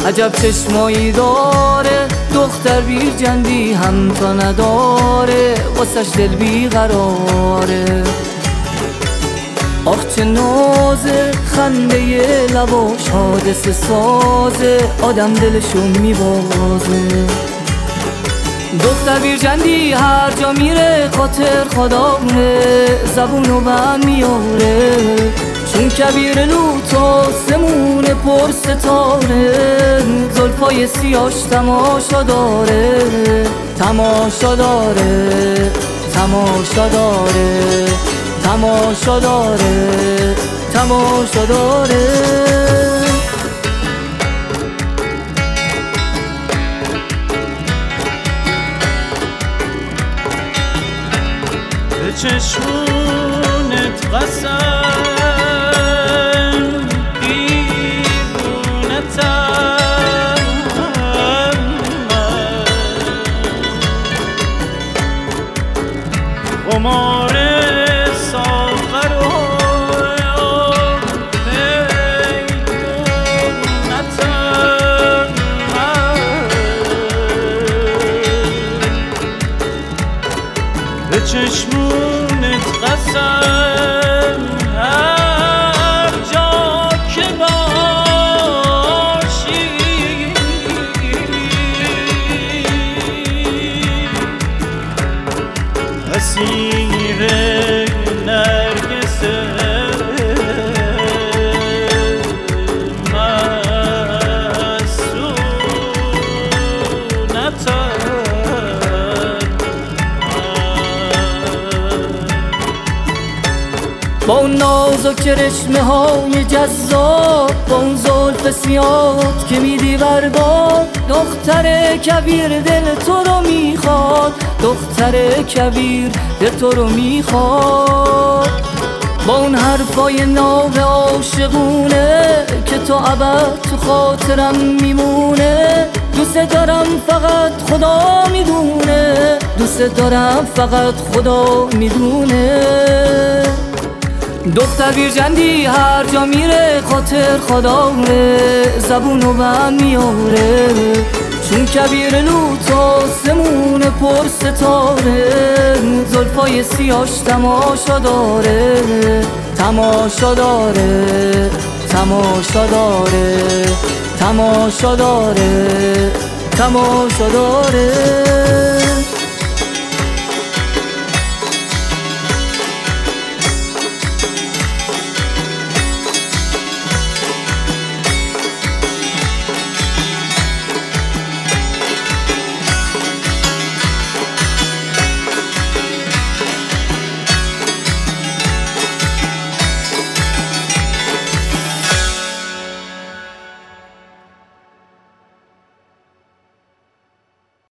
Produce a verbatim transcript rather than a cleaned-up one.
عجب چشمایی داره دختر بیرجندی هم تا نداره واسش دل بیقراره. آخ چه نازه خنده لباش حادثه سازه آدم دلشو میبازه. دختر بیرجندی هر جا میره خاطر خدامه زبونو بند میاره چون کبیر لوت آسمون پر ستاره زلفای سیاش تماشا داره تماشا داره تماشا داره تماشا داره تماشا داره. به چشمونت قسم قمار ساغر و پیدونتم به چشمونت قسم هر جا که باشی اسیر نرگس با اون نازک رشمه های جذاب با اون زلف سیاد که میدی برباد دختر کبیر دل تو رو میخواد دختر کبیر دل تو رو میخواد. با اون حرفای ناب عاشقونه که تو ابد تو خاطرم میمونه دوست دارم فقط خدا میدونه دوست دارم فقط خدا میدونه. دختر بیرجندی هر جا میره خاطر خدامه زبونو بند میاره چون کبیر لوت آسمون پر ستاره زلفای سیاش تماشا داره تماشا داره تماشا داره تماشا داره تماشا داره.